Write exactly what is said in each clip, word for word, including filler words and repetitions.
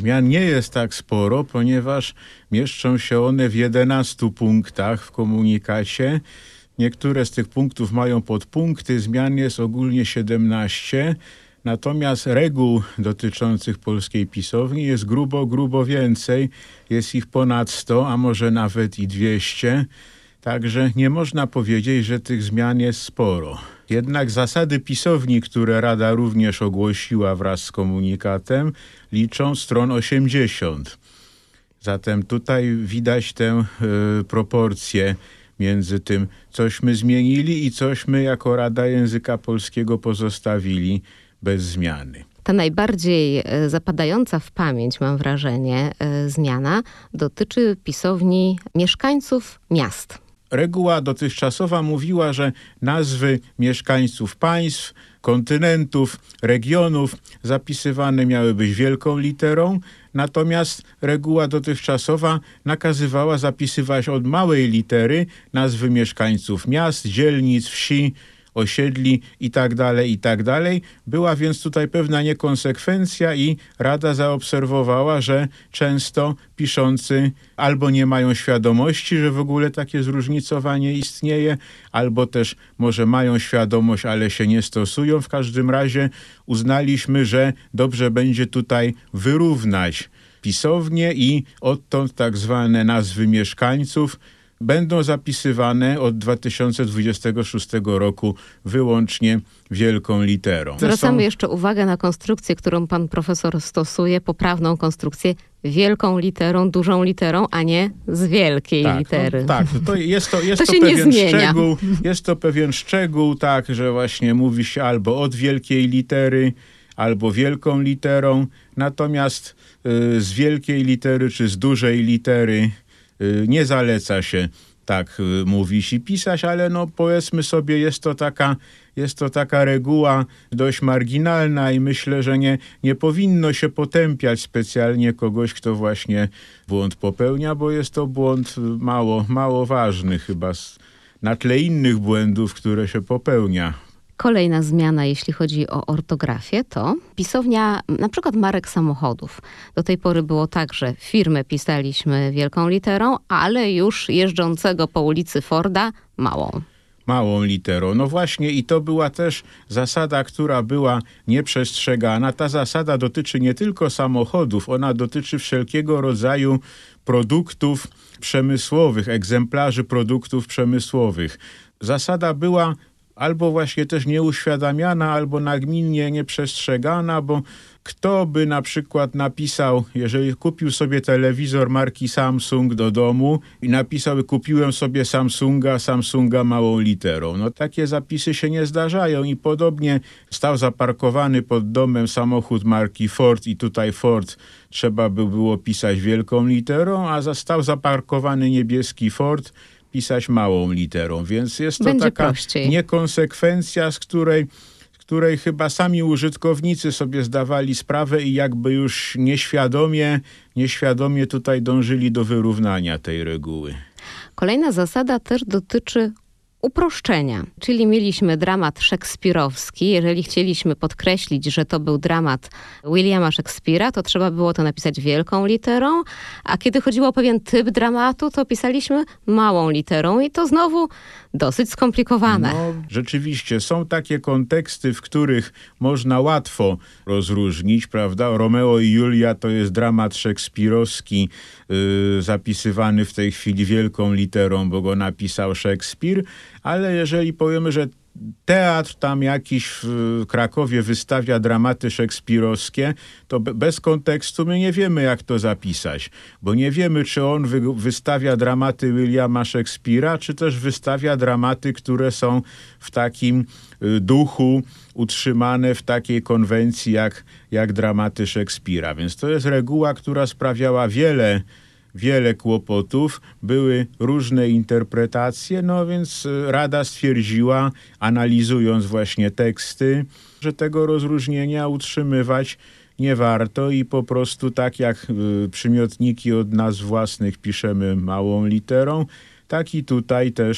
zmian nie jest tak sporo, ponieważ mieszczą się one w jedenastu punktach w komunikacie. Niektóre z tych punktów mają podpunkty, zmian jest ogólnie siedemnaście. Natomiast reguł dotyczących polskiej pisowni jest grubo, grubo więcej. Jest ich ponad sto, a może nawet i dwieście. Także nie można powiedzieć, że tych zmian jest sporo. Jednak zasady pisowni, które Rada również ogłosiła wraz z komunikatem, liczą stron osiemdziesiąt. Zatem tutaj widać tę y, proporcję między tym, cośmy zmienili i cośmy jako Rada Języka Polskiego pozostawili bez zmiany. Ta najbardziej zapadająca w pamięć, mam wrażenie, zmiana dotyczy pisowni mieszkańców miast. Reguła dotychczasowa mówiła, że nazwy mieszkańców państw, kontynentów, regionów zapisywane miały być wielką literą, natomiast reguła dotychczasowa nakazywała zapisywać od małej litery nazwy mieszkańców miast, dzielnic, wsi, osiedli i tak dalej, i tak dalej. Była więc tutaj pewna niekonsekwencja i Rada zaobserwowała, że często piszący albo nie mają świadomości, że w ogóle takie zróżnicowanie istnieje, albo też może mają świadomość, ale się nie stosują. W każdym razie uznaliśmy, że dobrze będzie tutaj wyrównać pisownie i odtąd tak zwane nazwy mieszkańców będą zapisywane od dwa tysiące dwudziestego szóstego roku wyłącznie wielką literą. Zwracamy jeszcze uwagę na konstrukcję, którą pan profesor stosuje, poprawną konstrukcję wielką literą, dużą literą, a nie z wielkiej tak, litery. No, tak, to jest to, jest to, to się pewien nie zmienia. szczegół, jest to pewien szczegół, tak, że właśnie mówi się albo od wielkiej litery, albo wielką literą, natomiast y, z wielkiej litery czy z dużej litery nie zaleca się tak mówić i pisać, ale no powiedzmy sobie, jest to taka, jest to taka reguła dość marginalna i myślę, że nie, nie powinno się potępiać specjalnie kogoś, kto właśnie błąd popełnia, bo jest to błąd mało, mało ważny chyba na tle innych błędów, które się popełnia. Kolejna zmiana, jeśli chodzi o ortografię, to pisownia na przykład marek samochodów. Do tej pory było tak, że firmę pisaliśmy wielką literą, ale już jeżdżącego po ulicy Forda małą. Małą literą. No właśnie i to była też zasada, która była nieprzestrzegana. Ta zasada dotyczy nie tylko samochodów, ona dotyczy wszelkiego rodzaju produktów przemysłowych, egzemplarzy produktów przemysłowych. Zasada była albo właśnie też nieuświadamiana, albo nagminnie nieprzestrzegana, bo kto by na przykład napisał, jeżeli kupił sobie telewizor marki Samsung do domu i napisał, kupiłem sobie Samsunga, Samsunga małą literą. No takie zapisy się nie zdarzają i podobnie stał zaparkowany pod domem samochód marki Ford i tutaj Ford trzeba by było pisać wielką literą, a stał zaparkowany niebieski Ford, pisać małą literą, więc jest to Będzie taka prościej. niekonsekwencja, z której, której chyba sami użytkownicy sobie zdawali sprawę i jakby już nieświadomie, nieświadomie tutaj dążyli do wyrównania tej reguły. Kolejna zasada też dotyczy uproszczenia, czyli mieliśmy dramat szekspirowski. Jeżeli chcieliśmy podkreślić, że to był dramat Williama Shakespeare'a, to trzeba było to napisać wielką literą, a kiedy chodziło o pewien typ dramatu, to pisaliśmy małą literą i to znowu dosyć skomplikowane. No, rzeczywiście, są takie konteksty, w których można łatwo rozróżnić, prawda? Romeo i Julia to jest dramat szekspirowski, yy, zapisywany w tej chwili wielką literą, bo go napisał Szekspir, ale jeżeli powiemy, że teatr tam jakiś w Krakowie wystawia dramaty szekspirowskie, to bez kontekstu my nie wiemy, jak to zapisać, bo nie wiemy, czy on wy- wystawia dramaty Williama Shakespeare'a, czy też wystawia dramaty, które są w takim duchu utrzymane w takiej konwencji jak, jak dramaty Szekspira. Więc to jest reguła, która sprawiała wiele wiele kłopotów, były różne interpretacje, no więc Rada stwierdziła, analizując właśnie teksty, że tego rozróżnienia utrzymywać nie warto i po prostu tak jak przymiotniki od nazw własnych piszemy małą literą, tak i tutaj też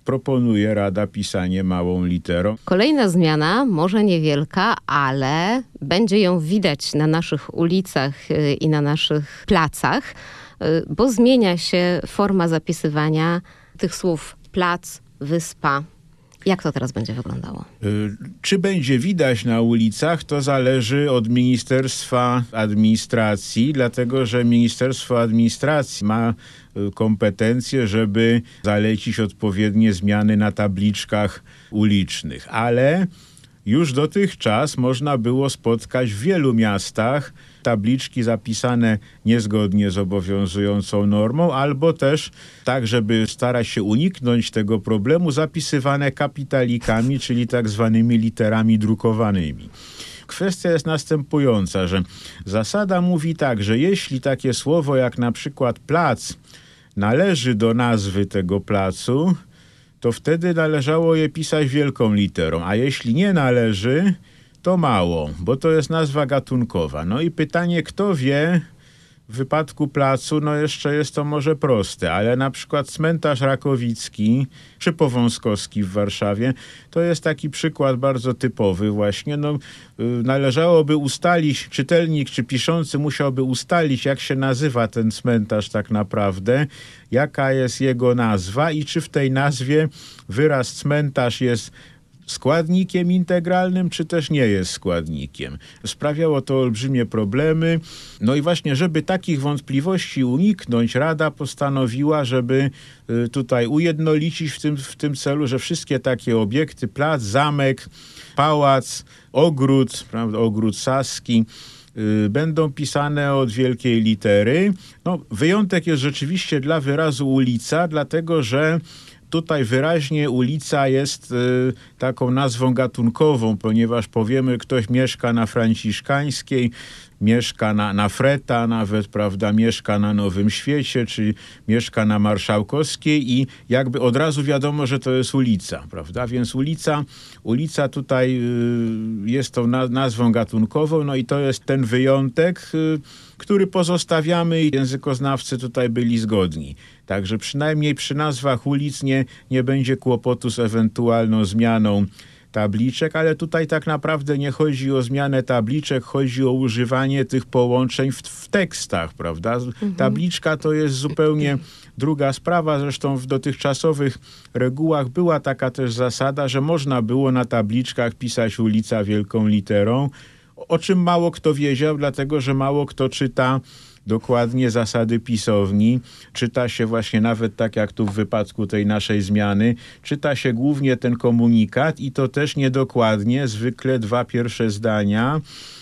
proponuje Rada pisanie małą literą. Kolejna zmiana, może niewielka, ale będzie ją widać na naszych ulicach i na naszych placach, bo zmienia się forma zapisywania tych słów plac, wyspa. Jak to teraz będzie wyglądało? Czy będzie widać na ulicach, to zależy od Ministerstwa Administracji, dlatego że Ministerstwo Administracji ma kompetencje, żeby zalecić odpowiednie zmiany na tabliczkach ulicznych. Ale już dotychczas można było spotkać w wielu miastach tabliczki zapisane niezgodnie z obowiązującą normą, albo też tak, żeby starać się uniknąć tego problemu, zapisywane kapitalikami, czyli tak zwanymi literami drukowanymi. Kwestia jest następująca, że zasada mówi tak, że jeśli takie słowo jak na przykład plac należy do nazwy tego placu, to wtedy należało je pisać wielką literą, a jeśli nie należy, to mało, bo to jest nazwa gatunkowa. No i pytanie, kto wie, w wypadku placu, no jeszcze jest to może proste, ale na przykład cmentarz Rakowicki czy Powązkowski w Warszawie, to jest taki przykład bardzo typowy właśnie. No, yy, należałoby ustalić, czytelnik czy piszący musiałby ustalić, jak się nazywa ten cmentarz tak naprawdę, jaka jest jego nazwa i czy w tej nazwie wyraz cmentarz jest składnikiem integralnym, czy też nie jest składnikiem. Sprawiało to olbrzymie problemy. No i właśnie, żeby takich wątpliwości uniknąć, Rada postanowiła, żeby tutaj ujednolicić w tym, w tym celu, że wszystkie takie obiekty, plac, zamek, pałac, ogród, prawda, ogród saski, yy, będą pisane od wielkiej litery. No, wyjątek jest rzeczywiście dla wyrazu ulica, dlatego że tutaj wyraźnie ulica jest y, taką nazwą gatunkową, ponieważ powiemy, ktoś mieszka na Franciszkańskiej, mieszka na, na Freta nawet, prawda, mieszka na Nowym Świecie, czy mieszka na Marszałkowskiej i jakby od razu wiadomo, że to jest ulica, prawda, więc ulica, ulica tutaj y, jest tą na, nazwą gatunkową, no i to jest ten wyjątek, y, który pozostawiamy i językoznawcy tutaj byli zgodni. Także przynajmniej przy nazwach ulic nie, nie będzie kłopotu z ewentualną zmianą tabliczek, ale tutaj tak naprawdę nie chodzi o zmianę tabliczek, chodzi o używanie tych połączeń w, w tekstach, prawda? Mhm. Tabliczka to jest zupełnie druga sprawa, zresztą w dotychczasowych regułach była taka też zasada, że można było na tabliczkach pisać ulica wielką literą, o czym mało kto wiedział, dlatego że mało kto czyta dokładnie zasady pisowni. Czyta się właśnie nawet tak jak tu w wypadku tej naszej zmiany, czyta się głównie ten komunikat i to też niedokładnie, zwykle dwa pierwsze zdania.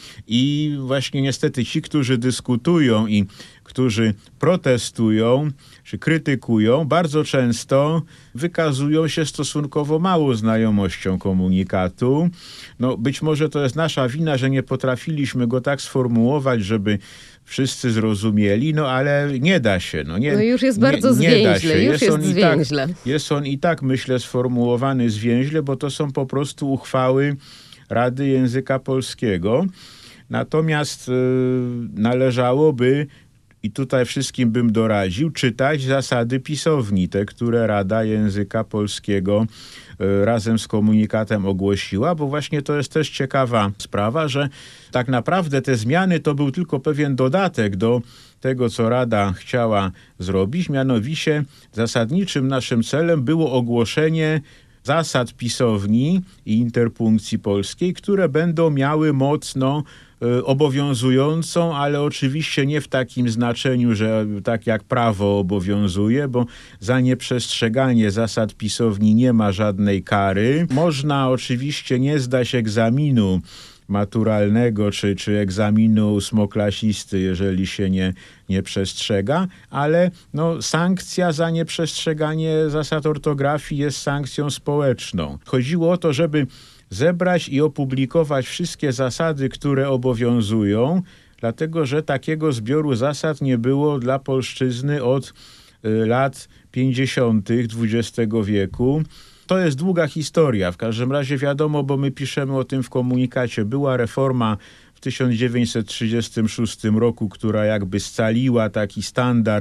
I właśnie niestety ci, którzy dyskutują i którzy protestują czy krytykują, bardzo często wykazują się stosunkowo małą znajomością komunikatu. No, być może to jest nasza wina, że nie potrafiliśmy go tak sformułować, żeby wszyscy zrozumieli, no ale nie da się. No, nie, no już jest bardzo nie, zwięźle, nie da się. już jest, jest zwięźle. Tak, jest on i tak, myślę, sformułowany zwięźle, bo to są po prostu uchwały Rady Języka Polskiego. Natomiast y, należałoby, i tutaj wszystkim bym doradził, czytać zasady pisowni, te, które Rada Języka Polskiego y, razem z komunikatem ogłosiła, bo właśnie to jest też ciekawa sprawa, że tak naprawdę te zmiany to był tylko pewien dodatek do tego, co Rada chciała zrobić, mianowicie zasadniczym naszym celem było ogłoszenie zasad pisowni i interpunkcji polskiej, które będą miały mocno y, obowiązującą, ale oczywiście nie w takim znaczeniu, że tak jak prawo obowiązuje, bo za nieprzestrzeganie zasad pisowni nie ma żadnej kary. Można oczywiście nie zdać egzaminu maturalnego czy, czy egzaminu ósmoklasisty, jeżeli się nie, nie przestrzega, ale no, sankcja za nieprzestrzeganie zasad ortografii jest sankcją społeczną. Chodziło o to, żeby zebrać i opublikować wszystkie zasady, które obowiązują, dlatego że takiego zbioru zasad nie było dla polszczyzny od y, lat pięćdziesiątych dwudziestego wieku. To jest długa historia, w każdym razie wiadomo, bo my piszemy o tym w komunikacie. Była reforma w tysiąc dziewięćset trzydziestym szóstym roku, która jakby scaliła taki standard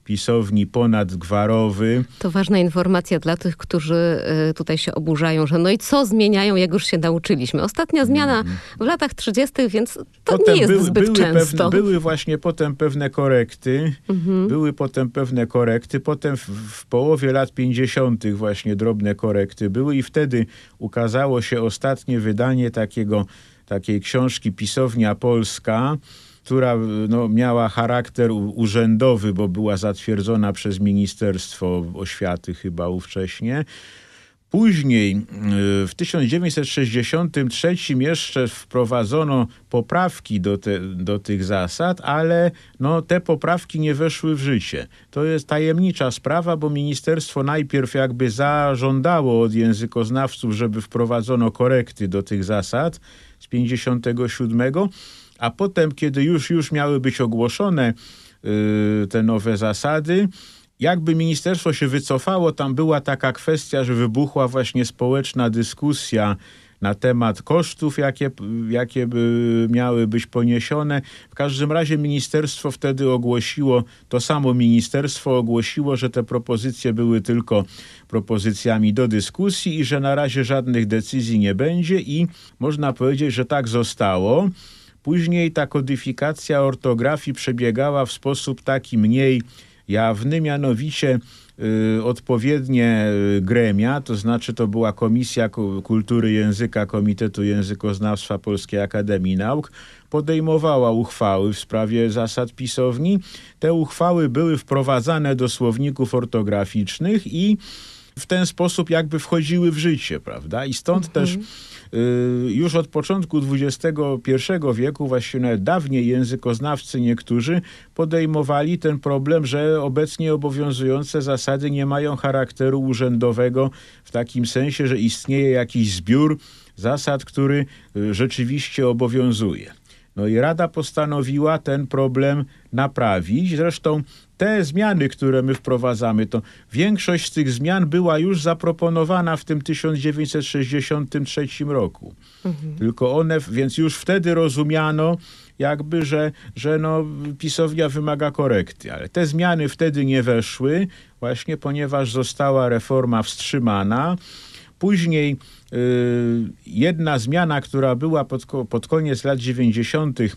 pisowni ponadgwarowy. To ważna informacja dla tych, którzy tutaj się oburzają, że no i co zmieniają, jak już się nauczyliśmy. Ostatnia zmiana w latach trzydziestych, więc to potem nie jest były, zbyt były często. Pewne, były właśnie potem pewne korekty. Mhm. Były potem pewne korekty. Potem w, w połowie lat pięćdziesiątych właśnie drobne korekty były i wtedy ukazało się ostatnie wydanie takiego, takiej książki Pisownia Polska, która no, miała charakter urzędowy, bo była zatwierdzona przez Ministerstwo Oświaty chyba ówcześnie. Później w tysiąc dziewięćset sześćdziesiątym trzecim jeszcze wprowadzono poprawki do, te, do tych zasad, ale no, te poprawki nie weszły w życie. To jest tajemnicza sprawa, bo ministerstwo najpierw jakby zażądało od językoznawców, żeby wprowadzono korekty do tych zasad z pięćdziesiątego siódmego, a potem, kiedy już, już miały być ogłoszone yy, te nowe zasady, jakby ministerstwo się wycofało, tam była taka kwestia, że wybuchła właśnie społeczna dyskusja na temat kosztów, jakie, jakie by miały być poniesione. W każdym razie ministerstwo wtedy ogłosiło, to samo ministerstwo ogłosiło, że te propozycje były tylko propozycjami do dyskusji i że na razie żadnych decyzji nie będzie i można powiedzieć, że tak zostało. Później ta kodyfikacja ortografii przebiegała w sposób taki mniej jawny, mianowicie y, odpowiednie gremia, to znaczy to była Komisja Kultury Języka Komitetu Językoznawstwa Polskiej Akademii Nauk, podejmowała uchwały w sprawie zasad pisowni. Te uchwały były wprowadzane do słowników ortograficznych i w ten sposób jakby wchodziły w życie, prawda? I stąd mhm. też y, już od początku dwudziestego pierwszego wieku, właściwie nawet dawniej językoznawcy niektórzy podejmowali ten problem, że obecnie obowiązujące zasady nie mają charakteru urzędowego w takim sensie, że istnieje jakiś zbiór zasad, który y, rzeczywiście obowiązuje. No i Rada postanowiła ten problem naprawić. Zresztą te zmiany, które my wprowadzamy, to większość z tych zmian była już zaproponowana w tym tysiąc dziewięćset sześćdziesiątym trzecim roku. Mhm. Tylko one, więc już wtedy rozumiano jakby, że, że no, pisownia wymaga korekty. Ale te zmiany wtedy nie weszły, właśnie ponieważ została reforma wstrzymana. Później y, jedna zmiana, która była pod, pod koniec lat dziewięćdziesiątych,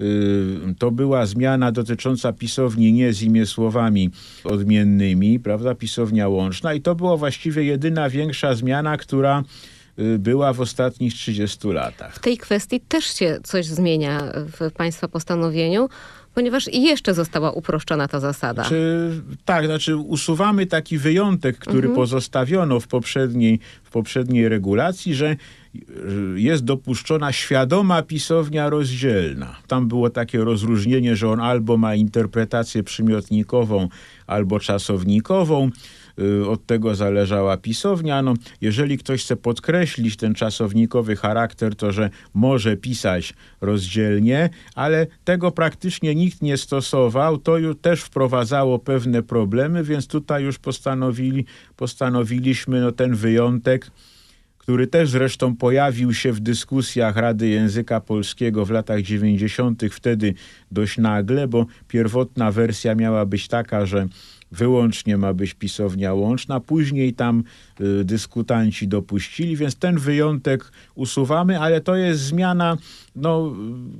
y, to była zmiana dotycząca pisowni nie z imiesłowami odmiennymi, prawda, pisownia łączna i to była właściwie jedyna większa zmiana, która y, była w ostatnich trzydziestu latach. W tej kwestii też się coś zmienia w państwa postanowieniu, ponieważ i jeszcze została uproszczona ta zasada. Znaczy, tak, znaczy usuwamy taki wyjątek, który mhm. pozostawiono w poprzedniej, w poprzedniej regulacji, że jest dopuszczona świadoma pisownia rozdzielna. Tam było takie rozróżnienie, że on albo ma interpretację przymiotnikową, albo czasownikową. Od tego zależała pisownia. No, jeżeli ktoś chce podkreślić ten czasownikowy charakter, to że może pisać rozdzielnie, ale tego praktycznie nikt nie stosował. To już też wprowadzało pewne problemy, więc tutaj już postanowili, postanowiliśmy no, ten wyjątek, który też zresztą pojawił się w dyskusjach Rady Języka Polskiego w latach dziewięćdziesiątych wtedy dość nagle, bo pierwotna wersja miała być taka, że wyłącznie ma być pisownia łączna. Później tam y, dyskutanci dopuścili, więc ten wyjątek usuwamy, ale to jest zmiana no,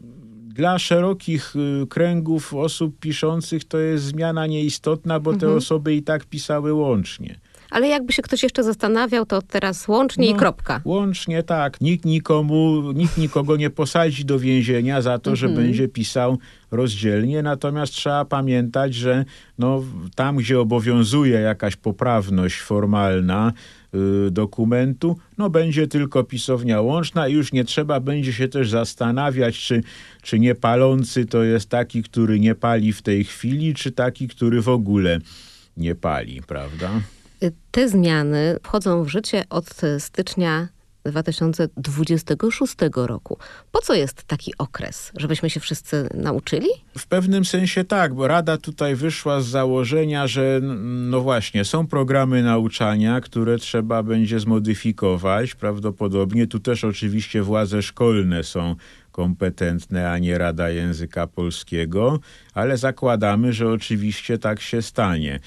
dla szerokich y, kręgów osób piszących to jest zmiana nieistotna, bo mhm. te osoby i tak pisały łącznie. Ale jakby się ktoś jeszcze zastanawiał, to teraz łącznie no, i kropka. Łącznie, tak. Nikt nikomu, nikt nikogo nie posadzi do więzienia za to, mm-hmm. że będzie pisał rozdzielnie. Natomiast trzeba pamiętać, że no, tam, gdzie obowiązuje jakaś poprawność formalna y, dokumentu, no będzie tylko pisownia łączna i już nie trzeba będzie się też zastanawiać, czy, czy niepalący to jest taki, który nie pali w tej chwili, czy taki, który w ogóle nie pali, prawda? Te zmiany wchodzą w życie od stycznia dwa tysiące dwudziestego szóstego roku. Po co jest taki okres? Żebyśmy się wszyscy nauczyli? W pewnym sensie tak, bo Rada tutaj wyszła z założenia, że no właśnie, są programy nauczania, które trzeba będzie zmodyfikować prawdopodobnie. Tu też oczywiście władze szkolne są kompetentne, a nie Rada Języka Polskiego, ale zakładamy, że oczywiście tak się stanie.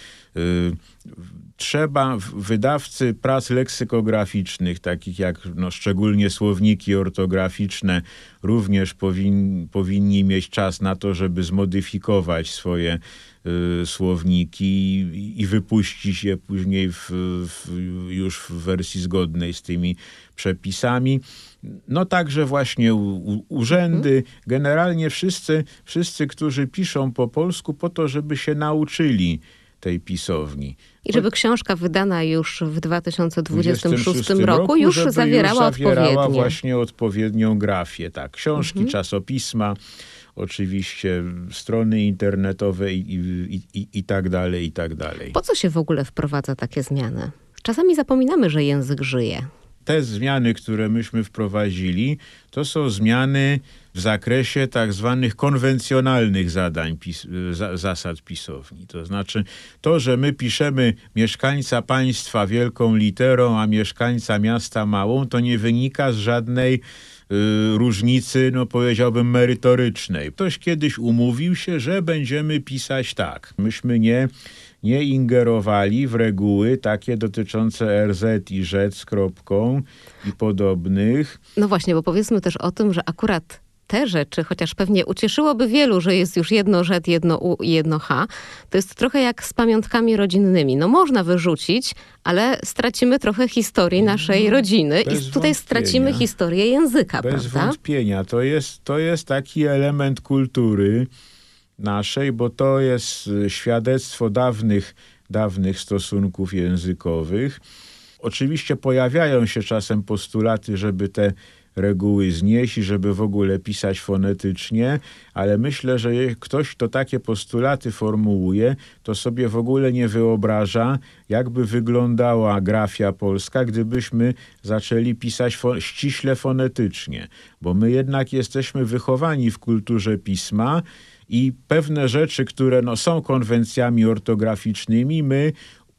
Trzeba, wydawcy prac leksykograficznych, takich jak no, szczególnie słowniki ortograficzne, również powin, powinni mieć czas na to, żeby zmodyfikować swoje y, słowniki i, i wypuścić je później w, w, już w wersji zgodnej z tymi przepisami. No także właśnie u, u, urzędy, generalnie wszyscy, wszyscy, którzy piszą po polsku po to, żeby się nauczyli tej pisowni. I żeby książka wydana już w dwa tysiące dwudziestym szóstym roku, roku już żeby zawierała, już zawierała odpowiednie. właśnie odpowiednią grafię. Tak, książki, mhm. czasopisma, oczywiście strony internetowe i, i, i, i tak dalej, i tak dalej. Po co się w ogóle wprowadza takie zmiany? Czasami zapominamy, że język żyje. Te zmiany, które myśmy wprowadzili, to są zmiany w zakresie tak zwanych konwencjonalnych zadań, pis, za, zasad pisowni. To znaczy to, że my piszemy mieszkańca państwa wielką literą, a mieszkańca miasta małą, to nie wynika z żadnej y, różnicy, no powiedziałbym, merytorycznej. Ktoś kiedyś umówił się, że będziemy pisać tak. Myśmy nie... nie ingerowali w reguły takie dotyczące er zet i rzec z kropką i podobnych. No właśnie, bo powiedzmy też o tym, że akurat te rzeczy, chociaż pewnie ucieszyłoby wielu, że jest już jedno rzet, jedno u i jedno h, to jest trochę jak z pamiątkami rodzinnymi. No można wyrzucić, ale stracimy trochę historii naszej rodziny Bez i tutaj stracimy historię języka, Bez prawda? wątpienia. To jest, to jest taki element kultury naszej, bo to jest świadectwo dawnych, dawnych stosunków językowych. Oczywiście pojawiają się czasem postulaty, żeby te reguły znieść i żeby w ogóle pisać fonetycznie, ale myślę, że ktoś, kto takie postulaty formułuje, to sobie w ogóle nie wyobraża, jakby wyglądała grafia polska, gdybyśmy zaczęli pisać fo- ściśle fonetycznie, bo my jednak jesteśmy wychowani w kulturze pisma i pewne rzeczy, które no, są konwencjami ortograficznymi, my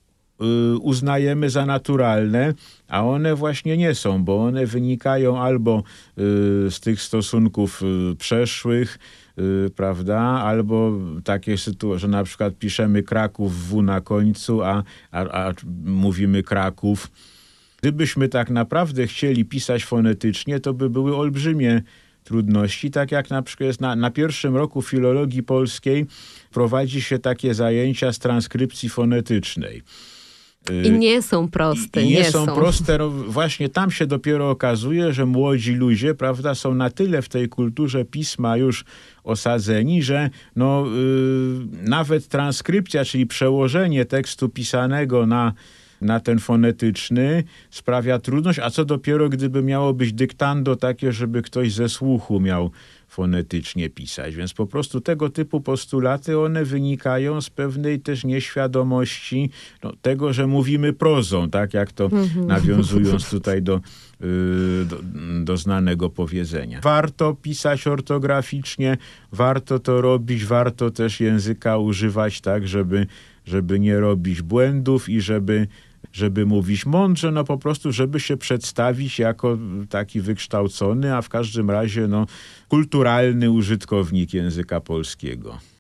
y, uznajemy za naturalne, a one właśnie nie są, bo one wynikają albo y, z tych stosunków y, przeszłych, y, prawda, albo takie sytuacje, że na przykład piszemy Kraków W na końcu, a, a, a mówimy Kraków. Gdybyśmy tak naprawdę chcieli pisać fonetycznie, to by były olbrzymie trudności, tak jak na przykład jest na, na pierwszym roku filologii polskiej prowadzi się takie zajęcia z transkrypcji fonetycznej. I nie są proste. I nie, nie są, są proste. No właśnie tam się dopiero okazuje, że młodzi ludzie, prawda, są na tyle w tej kulturze pisma już osadzeni, że no, yy, nawet transkrypcja, czyli przełożenie tekstu pisanego na na ten fonetyczny sprawia trudność, a co dopiero gdyby miało być dyktando takie, żeby ktoś ze słuchu miał fonetycznie pisać. Więc po prostu tego typu postulaty, one wynikają z pewnej też nieświadomości no, tego, że mówimy prozą, tak jak to nawiązując tutaj do, yy, do, do znanego powiedzenia. Warto pisać ortograficznie, warto to robić, warto też języka używać tak, żeby, żeby nie robić błędów i żeby żeby mówić mądrze, no po prostu, żeby się przedstawić jako taki wykształcony, a w każdym razie no, kulturalny użytkownik języka polskiego.